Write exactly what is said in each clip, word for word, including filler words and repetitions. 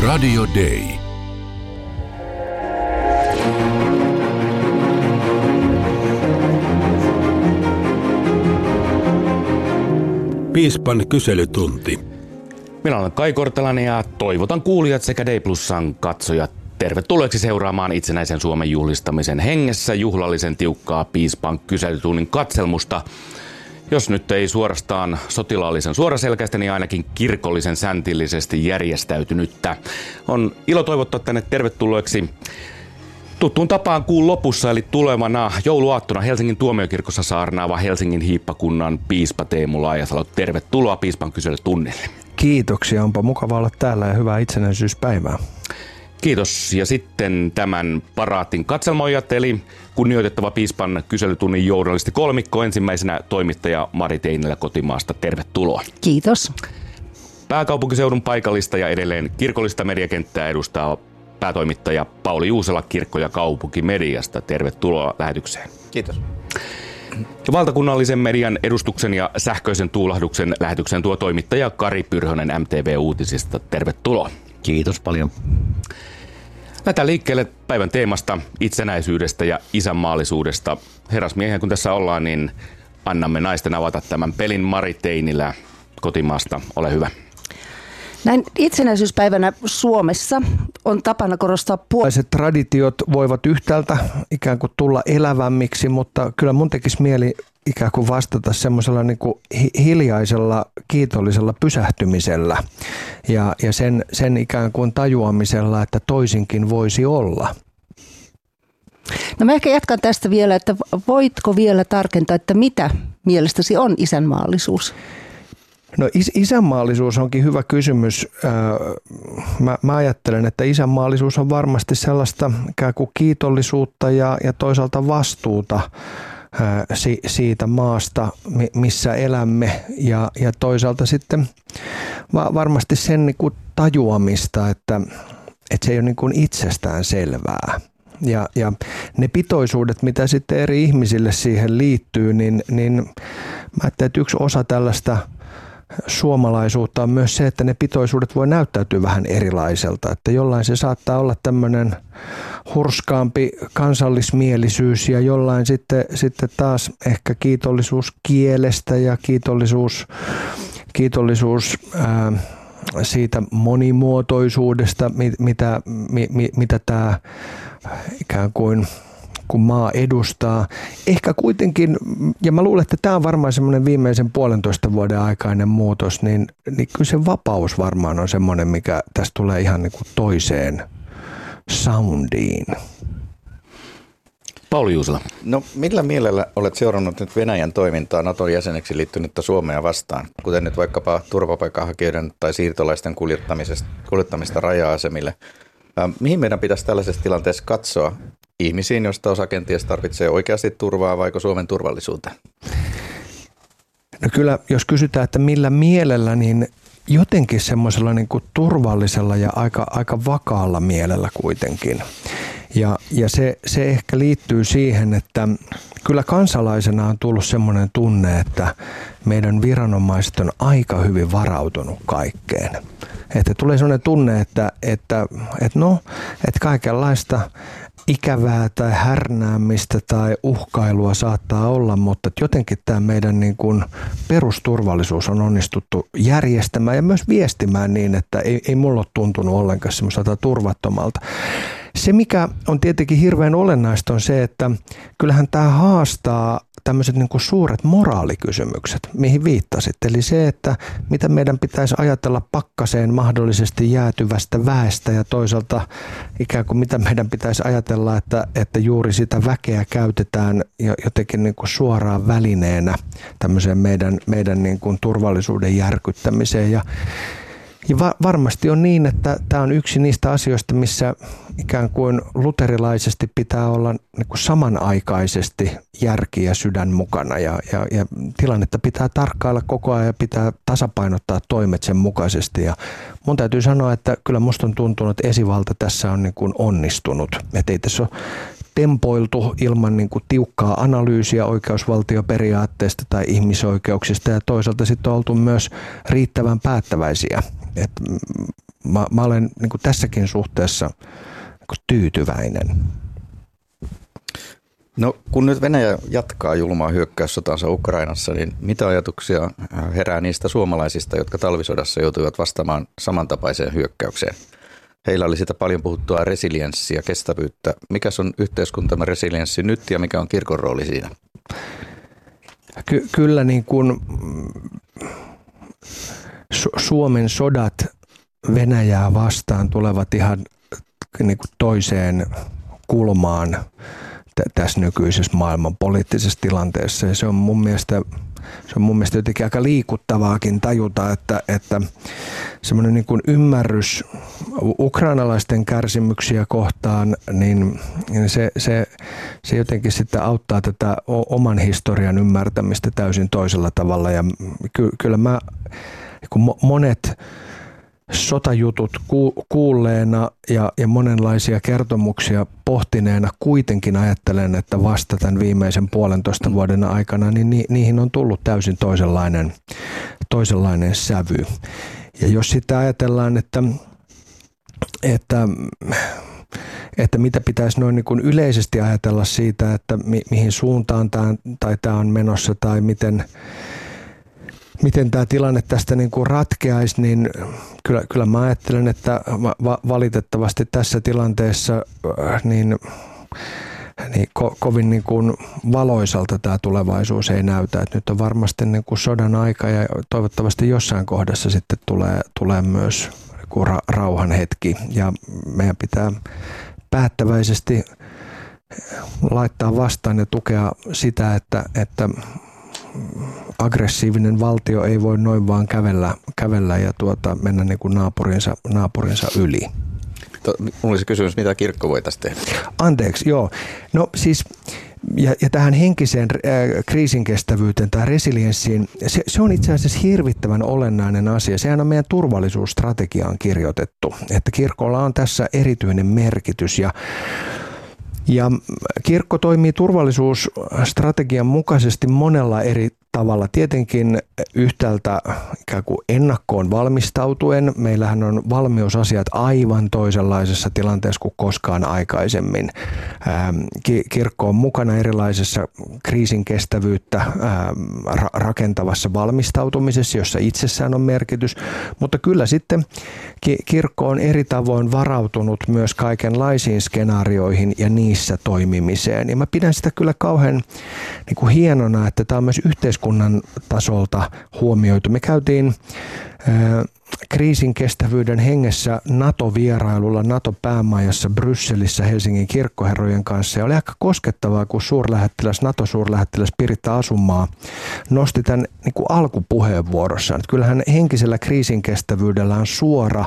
Radio Day. Piispan kyselytunti. Minä olen Kai Kortelainen ja toivotan kuulijat sekä D Plusan katsojat tervetulleeksi seuraamaan itsenäisen Suomen juhlistamisen hengessä juhlallisen tiukkaa Piispan kyselytunnin katselmusta. Jos nyt ei suorastaan sotilaallisen suoraselkäistä, niin ainakin kirkollisen säntillisesti järjestäytynyttä. On ilo toivottaa tänne tervetulleeksi tuttuun tapaan kuun lopussa, eli tulevana jouluaattona Helsingin tuomiokirkossa saarnaava Helsingin hiippakunnan piispa Teemu Laajasalo. Tervetuloa Piispan kyselytunnille. Kiitoksia, onpa mukava olla täällä ja hyvää itsenäisyyspäivää. Kiitos. Ja sitten tämän paraatin katselmoijat, eli kunnioitettava Piispan kyselytunnin journalisti kolmikko, ensimmäisenä toimittaja Mari Teinilä Kotimaasta. Tervetuloa. Kiitos. Pääkaupunkiseudun paikallista ja edelleen kirkollista mediakenttää edustaa päätoimittaja Pauli Juusela Kirkko- ja kaupunkimediasta. Tervetuloa lähetykseen. Kiitos. Ja valtakunnallisen median edustuksen ja sähköisen tuulahduksen lähetykseen tuo toimittaja Kari Pyrhönen M T V-uutisista. Tervetuloa. Kiitos paljon. Lähdetään liikkeelle päivän teemasta, itsenäisyydestä ja isänmaallisuudesta. Herrasmiehiä kun tässä ollaan, niin annamme naisten avata tämän pelin. Mari Teinilä Kotimaasta, ole hyvä. Näin itsenäisyyspäivänä Suomessa on tapana korostaa puoliset traditiot voivat yhtäältä ikään kuin tulla elävämmiksi, mutta kyllä mun tekisi mieli ikään kuin vastata semmoisella niin kuin hiljaisella, kiitollisella pysähtymisellä ja, ja sen, sen ikään kuin tajuamisella, että toisinkin voisi olla. No mä ehkä jatkan tästä vielä, että voitko vielä tarkentaa, että mitä mielestäsi on isänmaallisuus? No is- isänmaallisuus onkin hyvä kysymys. Mä, mä ajattelen, että isänmaallisuus on varmasti sellaista ikään kuin kiitollisuutta ja, ja toisaalta vastuuta si- siitä maasta, missä elämme ja, ja toisaalta sitten va- varmasti sen niin kuin tajuamista, että, että se ei ole niin kuin itsestään selvää. Ja, ja ne pitoisuudet, mitä sitten eri ihmisille siihen liittyy, niin, niin mä ajattelen, että yksi osa tällaista suomalaisuutta on myös se, että ne pitoisuudet voi näyttäytyä vähän erilaiselta. Että jollain se saattaa olla tämmöinen hurskaampi kansallismielisyys ja jollain sitten, sitten taas ehkä kiitollisuus kielestä ja kiitollisuus, kiitollisuus ää, siitä monimuotoisuudesta, mitä, mitä, mitä tämä ikään kuin kun maa edustaa. Ehkä kuitenkin, ja mä luulen, että tämä on varmaan semmoinen viimeisen puolentoista vuoden aikainen muutos, niin, niin kyllä se vapaus varmaan on semmoinen, mikä tässä tulee ihan niin kuin toiseen soundiin. Pauli Juusela. No millä mielellä olet seurannut nyt Venäjän toimintaa Naton jäseneksi liittynyttä Suomea vastaan, kuten nyt vaikkapa turvapaikanhakijoiden tai siirtolaisten kuljettamisesta, kuljettamista raja-asemille? Mihin meidän pitäisi tällaisessa tilanteessa katsoa? Ihmisiin, joista osa kenties tarvitsee oikeasti turvaa, vaiko Suomen turvallisuuteen? No kyllä, jos kysytään, että millä mielellä, niin jotenkin semmoisella niin kuin turvallisella ja aika, aika vakaalla mielellä kuitenkin. Ja, ja se, se ehkä liittyy siihen, että kyllä kansalaisena on tullut semmoinen tunne, että meidän viranomaiset on aika hyvin varautunut kaikkeen. Että tulee semmoinen tunne, että, että, että no, että kaikenlaista ikävää tai härnäämistä tai uhkailua saattaa olla, mutta jotenkin tämä meidän niin kuin perusturvallisuus on onnistuttu järjestämään ja myös viestimään niin, että ei, ei mulla ole tuntunut ollenkaan semmoiselta turvattomalta. Se, mikä on tietenkin hirveän olennaista, on se, että kyllähän tämä haastaa tämmöiset niin kuin suuret moraalikysymykset, mihin viittasit. Eli se, että mitä meidän pitäisi ajatella pakkaseen mahdollisesti jäätyvästä väestä ja toisaalta ikään kuin mitä meidän pitäisi ajatella, että, että juuri sitä väkeä käytetään jotenkin niin kuin suoraan välineenä tämmöiseen meidän, meidän niin kuin turvallisuuden järkyttämiseen. Ja Ja va- varmasti on niin, että tämä on yksi niistä asioista, missä ikään kuin luterilaisesti pitää olla niin kuin samanaikaisesti järki ja sydän mukana ja, ja, ja tilannetta pitää tarkkailla koko ajan ja pitää tasapainottaa toimet sen mukaisesti. Ja mun täytyy sanoa, että kyllä musta on tuntunut, että esivalta tässä on niin kuin onnistunut. Että ei tässä ole tempoiltu ilman niin kuin tiukkaa analyysiä oikeusvaltioperiaatteesta tai ihmisoikeuksista ja toisaalta sitten on oltu myös riittävän päättäväisiä. Et mä, mä olen niin kuin tässäkin suhteessa niin kuin tyytyväinen. No kun nyt Venäjä jatkaa julmaa hyökkäyssotansa Ukrainassa, niin mitä ajatuksia herää niistä suomalaisista, jotka talvisodassa joutuivat vastaamaan samantapaiseen hyökkäykseen? Heillä oli sitä paljon puhuttua resilienssiä, kestävyyttä. Mikä on yhteiskuntamme resilienssi nyt ja mikä on kirkon rooli siinä? Ky- kyllä niin kuin Su- Suomen sodat Venäjää vastaan tulevat ihan niin kuin toiseen kulmaan t- tässä nykyisessä maailman poliittisessa tilanteessa. Ja se on mun mielestä, se on mun mielestä jotenkin aika liikuttavaakin tajuta, että, että semmoinen niin kuin ymmärrys ukrainalaisten kärsimyksiä kohtaan, niin se, se, se jotenkin sitten auttaa tätä oman historian ymmärtämistä täysin toisella tavalla. Ja ky, kyllä mä kun monet sotajutut kuulleena ja, ja monenlaisia kertomuksia pohtineena kuitenkin ajattelen, että vasta tämän viimeisen puolentoista vuoden aikana niin ni, niihin on tullut täysin toisenlainen, toisenlainen sävy. Ja jos sitä ajatellaan, että, että, että mitä pitäisi noin niin kuin yleisesti ajatella siitä, että mi, mihin suuntaan tämä, tai tämä on menossa tai miten Miten tämä tilanne tästä niin kuin ratkeaisi, niin kyllä, kyllä mä ajattelen, että va- valitettavasti tässä tilanteessa niin, niin ko- kovin niin kuin valoisalta tämä tulevaisuus ei näytä. Että nyt on varmasti niin kuin sodan aika ja toivottavasti jossain kohdassa sitten tulee, tulee myös niin kuin ra- rauhan hetki. Ja meidän pitää päättäväisesti laittaa vastaan ja tukea sitä, että, että aggressiivinen valtio ei voi noin vaan kävellä, kävellä ja tuota, mennä niin kuin naapurinsa, naapurinsa yli. Minulla olisi kysymys, mitä kirkko voitaisiin tehdä? Anteeksi, joo. No siis, ja, ja tähän henkiseen äh, kriisinkestävyyteen tai resilienssiin, se, se on itse asiassa hirvittävän olennainen asia. Sehän on meidän turvallisuusstrategiaan kirjoitettu, että kirkolla on tässä erityinen merkitys ja Ja kirkko toimii turvallisuusstrategian mukaisesti monella eri tavalla. Tietenkin yhtäältä ikään kuin ennakkoon valmistautuen. Meillähän on valmiusasiat aivan toisenlaisessa tilanteessa kuin koskaan aikaisemmin. Kirkko on mukana erilaisessa kriisinkestävyyttä rakentavassa valmistautumisessa, jossa itsessään on merkitys. Mutta kyllä sitten kirkko on eri tavoin varautunut myös kaikenlaisiin skenaarioihin ja niissä toimimiseen. Ja mä pidän sitä kyllä kauhean niin kuin hienona, että tämä on myös yhteiskunnan tasolta huomioitu. Me käytiin ää, kriisinkestävyyden hengessä NATO-vierailulla NATO-päämajassa Brysselissä Helsingin kirkkoherrojen kanssa. Ja oli aika koskettavaa, kun suurlähettiläs, NATO-suurlähettiläs Piritta Asumaa nosti tämän niin kuin alkupuheenvuorossaan. Että kyllähän henkisellä kriisinkestävyydellä on suora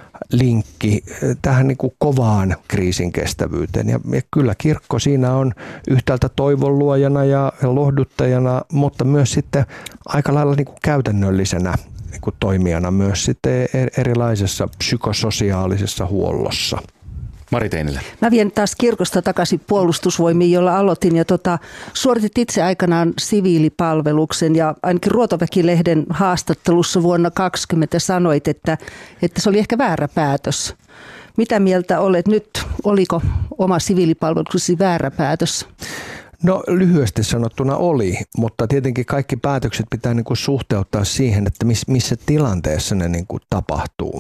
linkki tähän niin kuin kovaan kriisinkestävyyteen. Ja, ja kyllä kirkko siinä on yhtäältä toivon luojana ja lohduttajana, mutta myös sitten aika lailla niin kuin käytännöllisenä niin kuin toimijana myös sitten erilaisessa psykososiaalisessa huollossa. Mari Teinilä. Mä vien taas kirkosta takaisin puolustusvoimiin, jolla aloitin ja tota, suoritit itse aikanaan siviilipalveluksen ja ainakin Ruotoväki-lehden haastattelussa vuonna kaksikymmentä sanoit, että, että se oli ehkä väärä päätös. Mitä mieltä olet nyt? Oliko oma siviilipalveluksesi väärä päätös? No lyhyesti sanottuna oli, mutta tietenkin kaikki päätökset pitää niin kuin suhteuttaa siihen, että miss, missä tilanteessa ne niin kuin tapahtuu.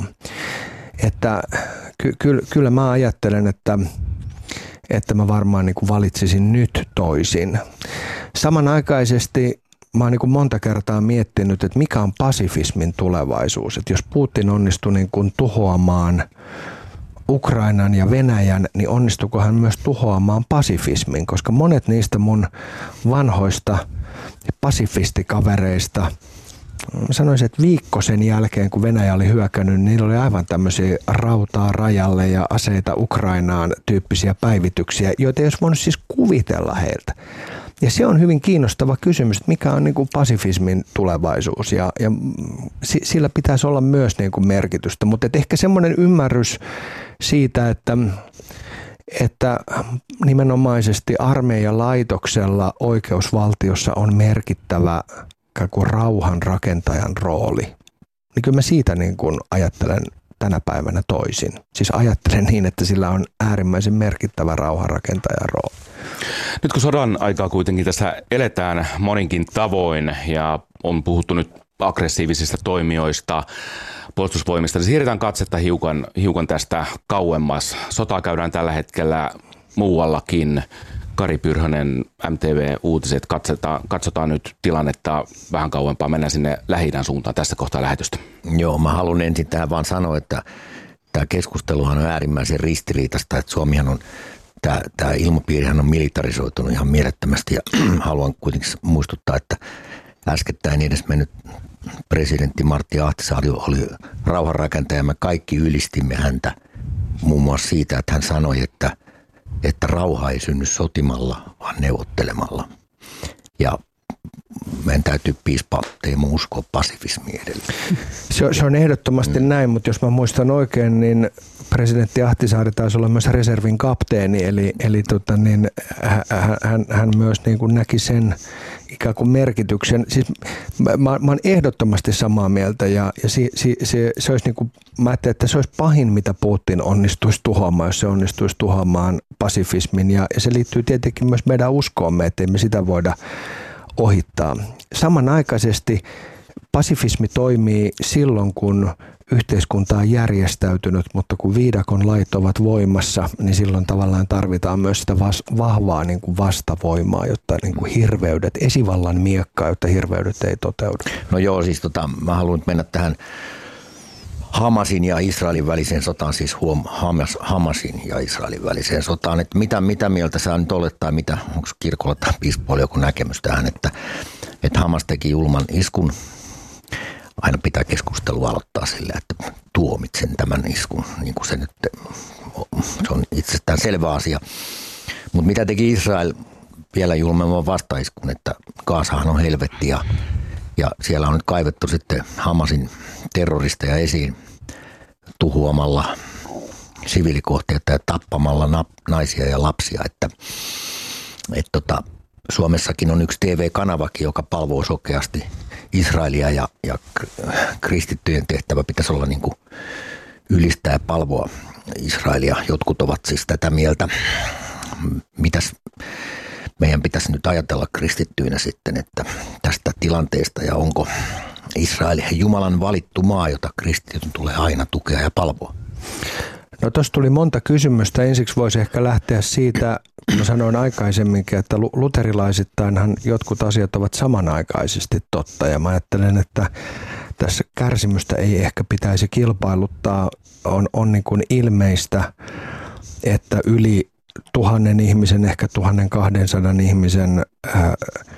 Että ky, ky, kyllä mä ajattelen, että, että mä varmaan niin kuin valitsisin nyt toisin. Samanaikaisesti mä oon niin kuin monta kertaa miettinyt, että mikä on pasifismin tulevaisuus. Että jos Putin onnistui niin kuin tuhoamaan Ukrainan ja Venäjän, niin onnistukohan myös tuhoamaan pasifismin, koska monet niistä mun vanhoista pasifistikavereista, sanoisin, että viikko sen jälkeen, kun Venäjä oli hyökännyt, niin niillä oli aivan tämmöisiä rautaa rajalle ja aseita Ukrainaan tyyppisiä päivityksiä, joita ei olisi voinut siis kuvitella heiltä. Ja se on hyvin kiinnostava kysymys, että mikä on niin kuin pasifismin tulevaisuus ja, ja sillä pitäisi olla myös niin kuin merkitystä, mutta ehkä semmoinen ymmärrys siitä, että, että nimenomaisesti armeijan laitoksella oikeusvaltiossa on merkittävä kuin rauhan rakentajan rooli. Niin kyllä mä siitä niin kuin ajattelen tänä päivänä toisin. Siis ajattelen niin, että sillä on äärimmäisen merkittävä rauhanrakentajan rooli. Nyt kun sodan aikaa kuitenkin tässä eletään moninkin tavoin ja on puhuttu nyt aggressiivisista toimijoista, puolustusvoimista, niin siirretään katsetta hiukan, hiukan tästä kauemmas. Sotaa käydään tällä hetkellä muuallakin. Kari Pyrhönen, M T V-uutiset, katsotaan, katsotaan nyt tilannetta vähän kauempaa. Mennään sinne Lähi-idän suuntaan tässä kohtaa lähetystä. Joo, mä haluan ensin tähän vaan sanoa, että tämä keskusteluhan on äärimmäisen ristiriitaista, että Suomihan on, tämä, tämä ilmapiirihän on militarisoitunut ihan mielettömästi ja haluan kuitenkin muistuttaa, että äskettäin edes mennyt presidentti Martti Ahtisaari oli rauhanrakentaja ja me kaikki ylistimme häntä muun muassa siitä, että hän sanoi, että että rauha ei synny sotimalla, vaan neuvottelemalla. Ja meidän täytyy piispa Teemu uskoa pasifismiin edelleen. Se, se on ehdottomasti mm. näin, mutta jos mä muistan oikein, niin presidentti Ahtisaari taisi olla myös reservin kapteeni, eli, eli tota niin, hän, hän myös niin kuin näki sen ikään kuin merkityksen. Siis mä, mä, mä olen ehdottomasti samaa mieltä ja, ja si, si, se, se olisi niin kuin, mä ajattelin, että se olisi pahin, mitä Putin onnistuisi tuhoamaan, jos se onnistuisi tuhoamaan pasifismin ja, ja se liittyy tietenkin myös meidän uskoomme, ettei me sitä voida ohittaa. Samanaikaisesti pasifismi toimii silloin, kun yhteiskunta on järjestäytynyt, mutta kun viidakon lait ovat voimassa, niin silloin tavallaan tarvitaan myös sitä vas- vahvaa niin kuin vastavoimaa, jotta niin kuin hirveydet, esivallan miekkaa, jotta hirveydet ei toteudu. No joo, siis tota, mä haluan mennä tähän Hamasin ja Israelin väliseen sotaan, siis huom, Hamas, Hamasin ja Israelin väliseen sotaan, että mitä, mitä mieltä sä nyt olet, tai mitä, onko kirkolla tai piispoilla joku näkemys tähän, että, että Hamas teki julman iskun. Aina pitää keskustelua aloittaa sillä, että tuomitsen tämän iskun, niin kuin se nyt, se on itsestään selvä asia. Mutta mitä teki Israel vielä julmemman vastaiskun, että Gaasahan on helvetti ja, ja siellä on nyt kaivettu sitten Hamasin terroristeja esiin tuhoamalla siviilikohteita ja tappamalla na, naisia ja lapsia, että et tota, Suomessakin on yksi T V-kanavakin, joka palvoo sokeasti Israelia ja, ja kristittyjen tehtävä pitäisi olla niin kuin ylistää ja palvoa Israelia. Jotkut ovat siis tätä mieltä. Mitäs meidän pitäisi nyt ajatella kristittyinä sitten, että tästä tilanteesta ja onko Israel Jumalan valittu maa, jota kristityn tulee aina tukea ja palvoa? No tuossa tuli monta kysymystä. Ensiksi voisi ehkä lähteä siitä, kun mä sanoin aikaisemminkin, että luterilaisittainhan jotkut asiat ovat samanaikaisesti totta. Ja mä ajattelen, että tässä kärsimystä ei ehkä pitäisi kilpailuttaa. On, on niin kuin ilmeistä, että yli tuhannen ihmisen, ehkä tuhannen kahdensadan ihmisen äh,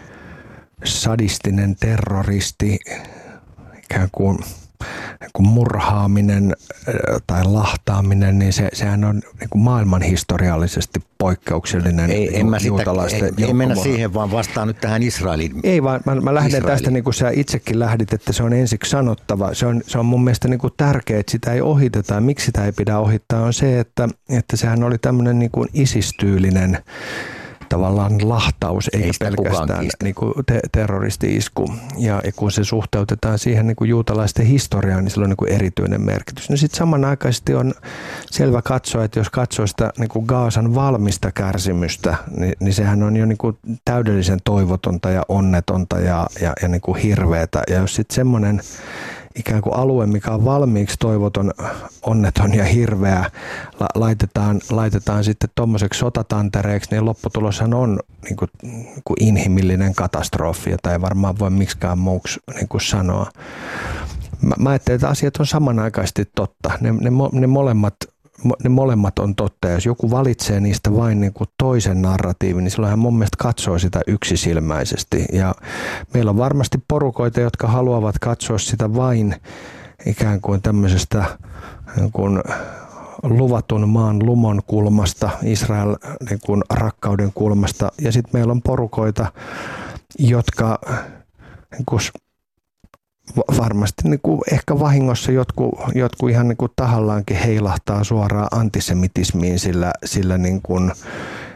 sadistinen terroristi, ikään kuin kun murhaaminen tai lahtaaminen, niin se, sehän on niin kuin maailmanhistoriallisesti poikkeuksellinen. Ei, en mä sitä, ei, ei mennä siihen, vaan vastaan nyt tähän Israeliin. Ei vaan, mä, mä lähden Israeliin. Tästä niin kuin sä itsekin lähdit, että se on ensiksi sanottava. Se on, se on mun mielestä niin kuin tärkeää, että sitä ei ohiteta. Miksi sitä ei pidä ohittaa on se, että, että sehän oli tämmöinen niin kuin isistyylinen tavallaan lahtaus, eikä ei pelkästään niin kuin te- terroristi-isku. Ja, ja kun se suhteutetaan siihen niin kuin juutalaisten historiaan, niin sillä on niin kuin erityinen merkitys. No sitten samanaikaisesti on selvä katsoa, että jos katsoo sitä niin kuin Gaasan valmista kärsimystä, niin, niin sehän on jo niin kuin täydellisen toivotonta ja onnetonta ja, ja, ja niin kuin hirveätä. Ja jos sitten semmoinen ikään kuin alue, mikä on valmiiksi toivoton, onneton ja hirveä, la- laitetaan, laitetaan sitten tuommoiseksi sotatantereeksi, niin lopputuloshan on niin kuin, niin kuin inhimillinen katastrofi, jota ei varmaan voi miksikään muuksi niin kuin sanoa. Mä, mä ajattelen, että asiat on samanaikaisesti totta. Ne, ne, ne molemmat Ne molemmat on totta. Jos joku valitsee niistä vain niin kuin toisen narratiivin, niin silloin hän mun mielestä katsoo sitä yksisilmäisesti. Ja meillä on varmasti porukoita, jotka haluavat katsoa sitä vain ikään kuin tämmöisestä niin kuin luvatun maan lumon kulmasta, Israel niin kuin rakkauden kulmasta. Ja sitten meillä on porukoita, jotka niin kuin varmasti niin kuin ehkä vahingossa jotkut, jotkut ihan niin kuin tahallaankin heilahtaa suoraan antisemitismiin sillä, sillä niin kuin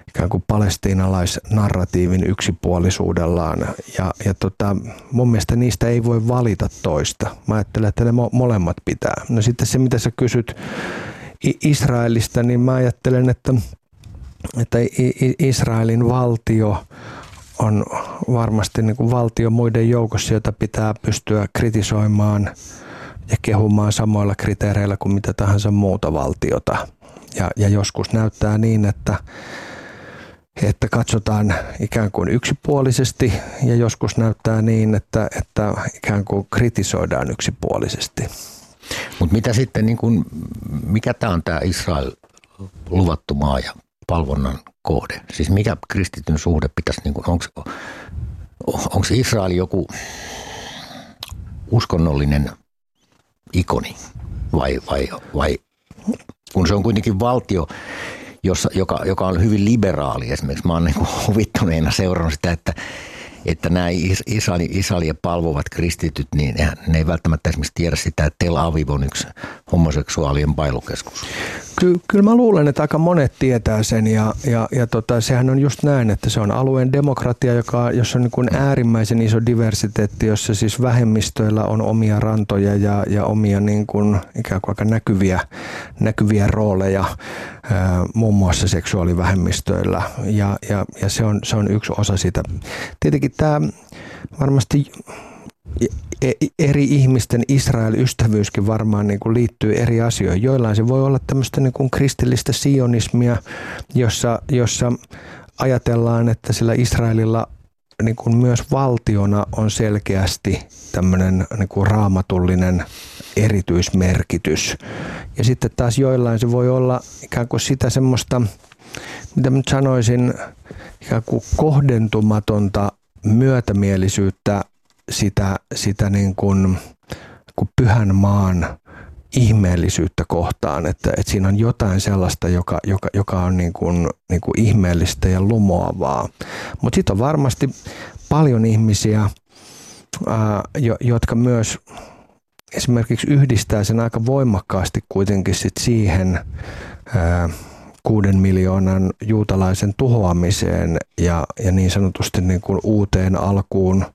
ikään kuin palestiinalaisnarratiivin yksipuolisuudellaan. Ja, ja tota, mun mielestä niistä ei voi valita toista. Mä ajattelen, että ne mo- molemmat pitää. No sitten se, mitä sä kysyt Israelista, niin mä ajattelen, että, että Israelin valtio on varmasti niin kuin valtio muiden joukossa, jota pitää pystyä kritisoimaan ja kehumaan samoilla kriteereillä kuin mitä tahansa muuta valtiota. Ja, ja joskus näyttää niin, että, että katsotaan ikään kuin yksipuolisesti ja joskus näyttää niin, että, että ikään kuin kritisoidaan yksipuolisesti. Mutta mitä sitten, niin kun, mikä tämä on tämä Israel luvattu maa ja palvonnan kohde? Siis mikä kristityn suhde pitäisi, niin onko Israel joku uskonnollinen ikoni vai, vai, vai kun se on kuitenkin valtio, jossa, joka, joka on hyvin liberaali esimerkiksi. Mä oon niin huvittuneena seurannut sitä, että, että nämä Israelin, Israelia palvovat kristityt, niin ne, ne ei välttämättä esimerkiksi tiedä sitä, että Tel Aviv on yksi homoseksuaalien bailukeskus. Ky- kyllä mä luulen, että aika monet tietää sen ja, ja, ja tota, sehän on just näin, että se on alueen demokratia, joka, jossa on niin kuin äärimmäisen iso diversiteetti, jossa siis vähemmistöillä on omia rantoja ja, ja omia niin kuin ikään kuin aika näkyviä, näkyviä rooleja, ää, muun muassa seksuaalivähemmistöillä ja, ja, ja se, on, se on yksi osa sitä. Tietenkin tämä varmasti eri ihmisten Israel-ystävyyskin varmaan niin kuin liittyy eri asioihin. Joillain se voi olla tämmöistä niin kuin kristillistä sionismia, jossa, jossa ajatellaan, että sillä Israelilla niin kuin myös valtiona on selkeästi tämmöinen niin kuin raamatullinen erityismerkitys. Ja sitten taas joillain se voi olla ikään kuin sitä semmoista, mitä nyt sanoisin, ikään kuin kohdentumatonta myötämielisyyttä sitä, sitä niin kuin, kuin pyhän maan ihmeellisyyttä kohtaan, että, että siinä on jotain sellaista, joka, joka, joka on niin kuin, niin kuin ihmeellistä ja lumoavaa. Mutta sitten on varmasti paljon ihmisiä, ää, jo, jotka myös esimerkiksi yhdistää sen aika voimakkaasti kuitenkin sit siihen ää, kuuden miljoonan juutalaisen tuhoamiseen ja, ja niin sanotusti niin kuin uuteen alkuun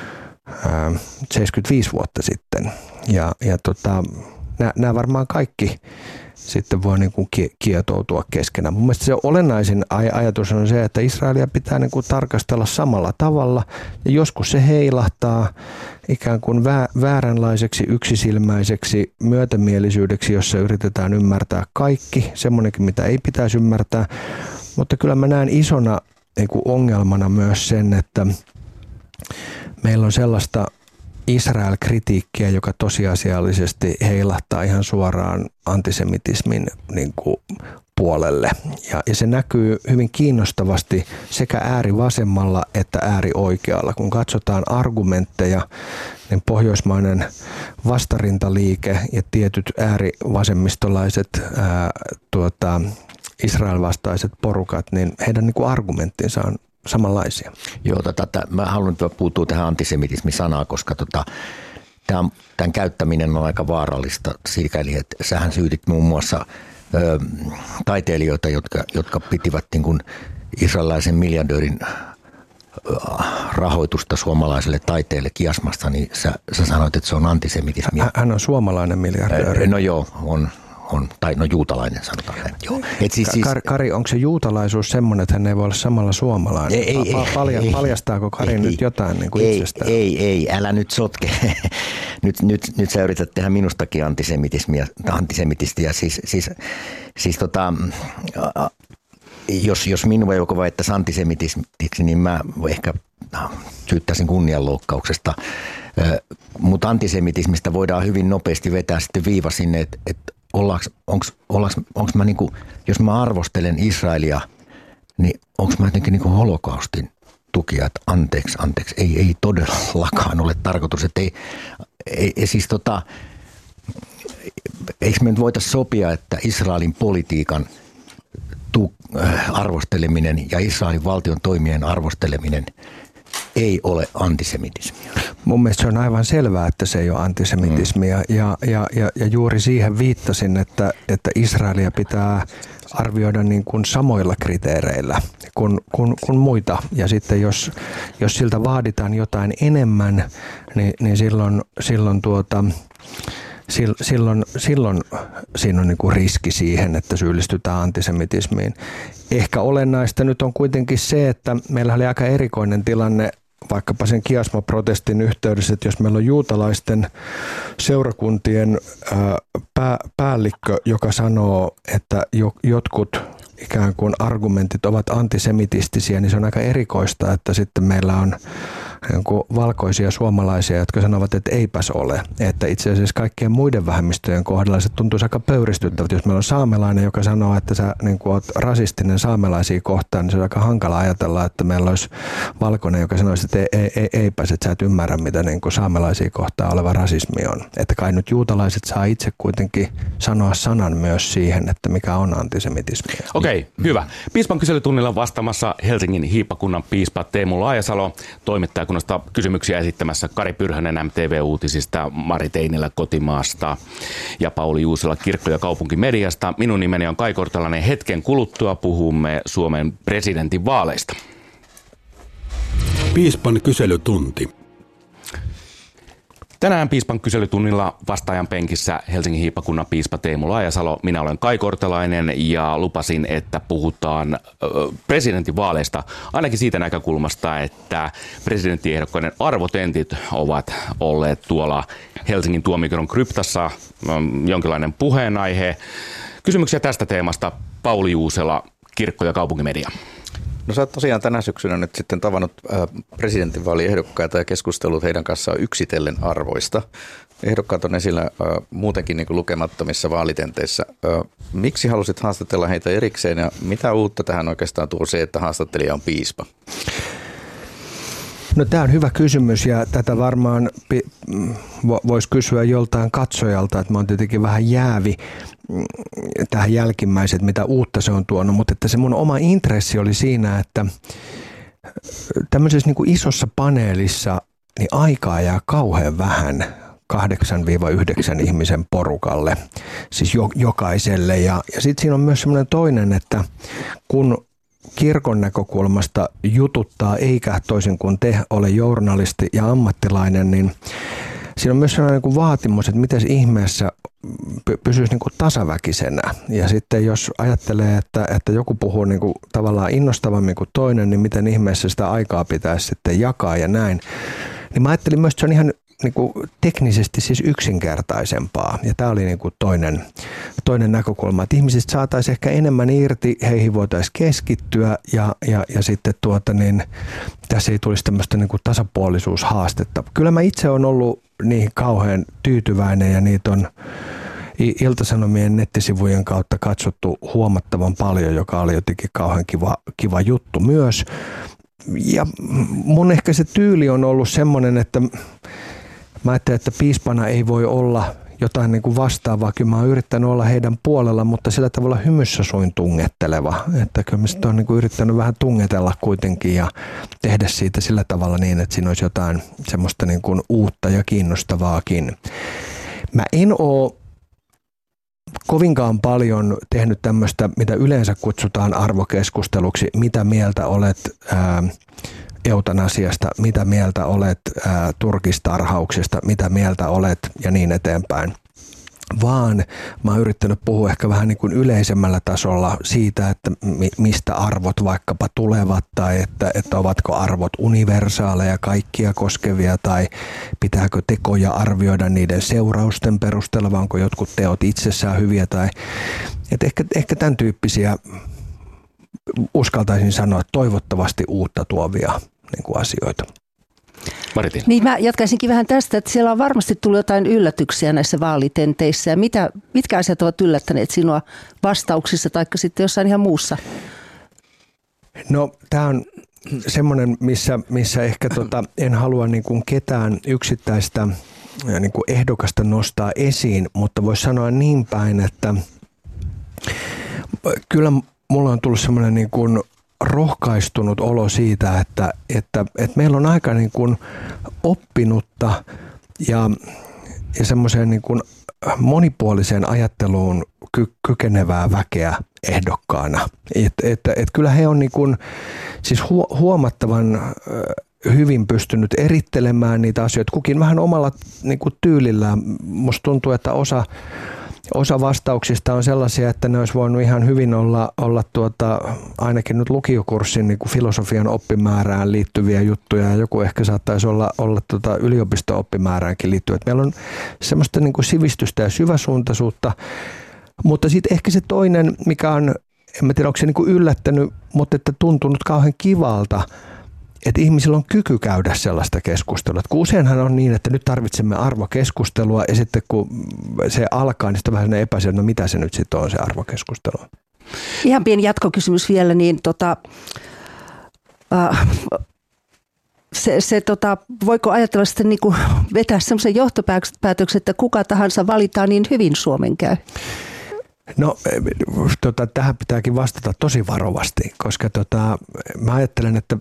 ää, seitsemänkymmentäviisi vuotta sitten. Ja, ja tota, nämä varmaan kaikki sitten voi niin kuin kietoutua keskenään. Mun mielestä se olennaisin aj- ajatus on se, että Israelia pitää niin kuin tarkastella samalla tavalla ja joskus se heilahtaa ikään kuin vä- vääränlaiseksi, yksisilmäiseksi myötämielisyydeksi, jossa yritetään ymmärtää kaikki, semmoinenkin mitä ei pitäisi ymmärtää, mutta kyllä mä näen isona niin kuin ongelmana myös sen, että meillä on sellaista Israel-kritiikkiä, joka tosiasiallisesti heilahtaa ihan suoraan antisemitismin niin kuin puolelle. Ja, ja se näkyy hyvin kiinnostavasti sekä äärivasemmalla että äärioikealla. Kun katsotaan argumentteja, niin pohjoismainen vastarintaliike ja tietyt äärivasemmistolaiset ää, tuota, Israel-vastaiset porukat, niin heidän niin kuin argumenttinsa on samanlaisia. Joo, tota, mä haluan puuttua tähän antisemitismi-sanaan, koska tota, tämän, tämän käyttäminen on aika vaarallista sikäli, että sähän syytit muun muassa ö, taiteilijoita, jotka, jotka pitivät niin kuin israelilaisen miljardöörin rahoitusta suomalaiselle taiteelle kiasmasta, niin sä, sä sanoit, että se on antisemitismia. Hän on suomalainen miljardööri. No joo, on. On, tai no juutalainen sanotaan näin. Joo. Et siis, siis, Kari, onko se juutalaisuus semmoinen, että hän ei voi olla samalla suomalainen? Ei, ei, pa- palja, ei, paljastaako Kari ei, nyt jotain niin kuin ei, itsestään? Ei, ei, älä nyt sotke. nyt, nyt, nyt sä yrität tehdä minustakin antisemitismiä, antisemitistia. Siis, siis, siis tota, jos, jos minua joku väittäisi antisemitismiksi, niin mä ehkä no, syyttäisin kunnianloukkauksesta. Mutta antisemitismistä voidaan hyvin nopeasti vetää sitten viiva sinne, että et, onko mä niinku, jos mä arvostelen Israelia, niin onko mä jotenkin niinku holokaustin tukija, että anteeksi, anteeksi, ei, ei todellakaan ole tarkoitus, että ei, ei, ei siis tota, eikö me nyt voitaisiin sopia, että Israelin politiikan tu, äh, arvosteleminen ja Israelin valtion toimien arvosteleminen ei ole antisemitismia. Mun mielestä se on aivan selvää, että se ei ole antisemitismia mm. ja, ja, ja, ja juuri siihen viittasin, että, että Israelia pitää arvioida niin kuin samoilla kriteereillä kuin, kuin, kuin muita. Ja sitten jos, jos siltä vaaditaan jotain enemmän, niin, niin silloin, silloin, tuota, silloin, silloin siinä on niin kuin riski siihen, että syyllistytään antisemitismiin. Ehkä olennaista nyt on kuitenkin se, että meillä oli aika erikoinen tilanne vaikkapa sen kiasmaprotestin yhteydessä, että jos meillä on juutalaisten seurakuntien pää, päällikkö, joka sanoo, että jotkut ikään kuin argumentit ovat antisemitistisiä, niin se on aika erikoista, että sitten meillä on valkoisia suomalaisia, jotka sanovat, että eipäs ole. Että itse asiassa kaikkien muiden vähemmistöjen kohdalla se tuntuisi aika pöyristyttävältä. Jos meillä on saamelainen, joka sanoo, että sä niin kuin oot rasistinen saamelaisia kohtaan, niin se on aika hankala ajatella, että meillä olisi valkoinen, joka sanoisi, että ei, ei, eipäs, että sä et ymmärrä, mitä niin kuin saamelaisia kohtaan oleva rasismi on. Että kai nyt juutalaiset saa itse kuitenkin sanoa sanan myös siihen, että mikä on antisemitismi. Okei, okay, hyvä. Piispan kyselytunnilla vastaamassa Helsingin hiippakunnan piispa Teemu Laajasalo, toimittaja kysymyksiä esittämässä Kari Pyrhönen M T V-uutisista, Mari Teinilä Kotimaasta ja Pauli Juusila Kirkko- ja kaupunkimediasta. Minun nimeni on Kai Kortelainen. Hetken kuluttua puhumme Suomen presidentin vaaleista. Piispan kyselytunti. Tänään Piispan kyselytunnilla vastaajan penkissä Helsingin hiippakunnan piispa Teemu Laajasalo. Minä olen Kai Kortelainen ja lupasin, että puhutaan presidentinvaaleista ainakin siitä näkökulmasta, että presidenttiehdokkaiden arvotentit ovat olleet tuolla Helsingin tuomioistuimen kryptassa jonkinlainen puheenaihe. Kysymyksiä tästä teemasta Pauli Juusela, Kirkko- ja kaupunkimedia. No sä oot tosiaan tänä syksynä nyt sitten tavannut presidentinvaaliehdokkaita ja keskustellut heidän kanssaan yksitellen arvoista. Ehdokkaat on esillä muutenkin niin kuin lukemattomissa vaalitenteissä. Miksi halusit haastatella heitä erikseen ja mitä uutta tähän oikeastaan tuo se, että haastattelija on piispa? No tämä on hyvä kysymys ja tätä varmaan voisi kysyä joltain katsojalta, että mä oon tietenkin vähän jäävi tähän jälkimmäiset, mitä uutta se on tuonut, mutta että se mun oma intressi oli siinä, että tämmöisessä niin kuin isossa paneelissa niin aikaa jää kauhean vähän kahdeksasta yhdeksään ihmisen porukalle, siis jo, jokaiselle ja, ja sitten siinä on myös semmoinen toinen, että kun kirkon näkökulmasta jututtaa, eikä toisin kuin te ole journalisti ja ammattilainen, niin siinä on myös sellainen niin vaatimus, että miten ihmeessä pysyisi niin kuin tasaväkisenä. Ja sitten jos ajattelee, että, että joku puhuu niin kuin tavallaan innostavammin kuin toinen, niin miten ihmeessä sitä aikaa pitäisi sitten jakaa ja näin. Niin mä ajattelin myös, että se on ihan niin kuin teknisesti siis yksinkertaisempaa. Ja tämä oli niin kuin toinen, toinen näkökulma, että ihmisistä saataisiin ehkä enemmän irti, heihin voitaisiin keskittyä ja, ja, ja sitten tuota niin, tässä ei tulisi tämmöistä niin kuin tasapuolisuushaastetta. Kyllä mä itse olen ollut niihin kauhean tyytyväinen ja niitä on Ilta-Sanomien nettisivujen kautta katsottu huomattavan paljon, joka oli jotenkin kauhean kiva, kiva juttu myös. Ja mun ehkä se tyyli on ollut semmoinen, että mä ajattelen, että piispana ei voi olla jotain niin kuin vastaavaa. Kyllä mä oon yrittänyt olla heidän puolella, mutta sillä tavalla hymyssä suin tungetteleva. Että kyllä mä sitten oon niin kuin yrittänyt vähän tungetella kuitenkin ja tehdä siitä sillä tavalla niin, että siinä olisi jotain semmoista niin kuin uutta ja kiinnostavaakin. Mä en oo kovinkaan paljon tehnyt tämmöistä, mitä yleensä kutsutaan arvokeskusteluksi, mitä mieltä olet ää, eutanasiasta, mitä mieltä olet ää, turkistarhauksesta, mitä mieltä olet ja niin eteenpäin. Vaan mä oon yrittänyt puhua ehkä vähän niin kuin yleisemmällä tasolla siitä, että mi- mistä arvot vaikkapa tulevat tai että, että ovatko arvot universaaleja, kaikkia koskevia tai pitääkö tekoja arvioida niiden seurausten perusteella vai onko jotkut teot itsessään hyviä tai että ehkä, ehkä tämän tyyppisiä uskaltaisin sanoa toivottavasti uutta tuovia niin kuin asioita. Maritin. Niin mä jatkaisinkin vähän tästä, että siellä on varmasti tullut jotain yllätyksiä näissä vaalitenteissä. Ja mitä, mitkä asiat ovat yllättäneet sinua vastauksissa tai sitten jossain ihan muussa? No tämä on semmoinen, missä, missä ehkä tota, en halua niin kuin ketään yksittäistä niin kuin ehdokasta nostaa esiin, mutta voisi sanoa niin päin, että kyllä mulla on tullut semmoinen niin kuin rohkaistunut olo siitä, että, että, että meillä on aika niin kuin oppinutta ja, ja semmoiseen niin kuin monipuoliseen ajatteluun ky- kykenevää väkeä ehdokkaana. Että et, et kyllä he on niin kuin, siis huomattavan hyvin pystynyt erittelemään niitä asioita, kukin vähän omalla niin kuin tyylillään. Musta tuntuu, että osa, osa vastauksista on sellaisia, että ne olisi voinut ihan hyvin olla, olla tuota, ainakin nyt lukiokurssin niin kuin filosofian oppimäärään liittyviä juttuja, ja joku ehkä saattaisi olla, olla tuota yliopisto-oppimääräänkin liittyvät. Meillä on semmoista niin kuin sivistystä ja syväsuuntaisuutta, mutta sitten ehkä se toinen, mikä on, en mä tiedä, onko se niin kuin yllättänyt, mutta että tuntunut kauhean kivalta, että ihmisillä on kyky käydä sellaista keskustelua. Kun useinhan on niin, että nyt tarvitsemme arvokeskustelua, ja sitten kun se alkaa, niin sitten on vähän epäselvä, no mitä se nyt sitten on se arvokeskustelu. Ihan pieni jatkokysymys vielä, niin tota, äh, se, se, tota, voiko ajatella sitten niin kuin vetää semmoisen johtopäätöksen, että kuka tahansa valitaan, niin hyvin Suomen käy? No tota, tähän pitääkin vastata tosi varovasti, koska tota, mä ajattelen, että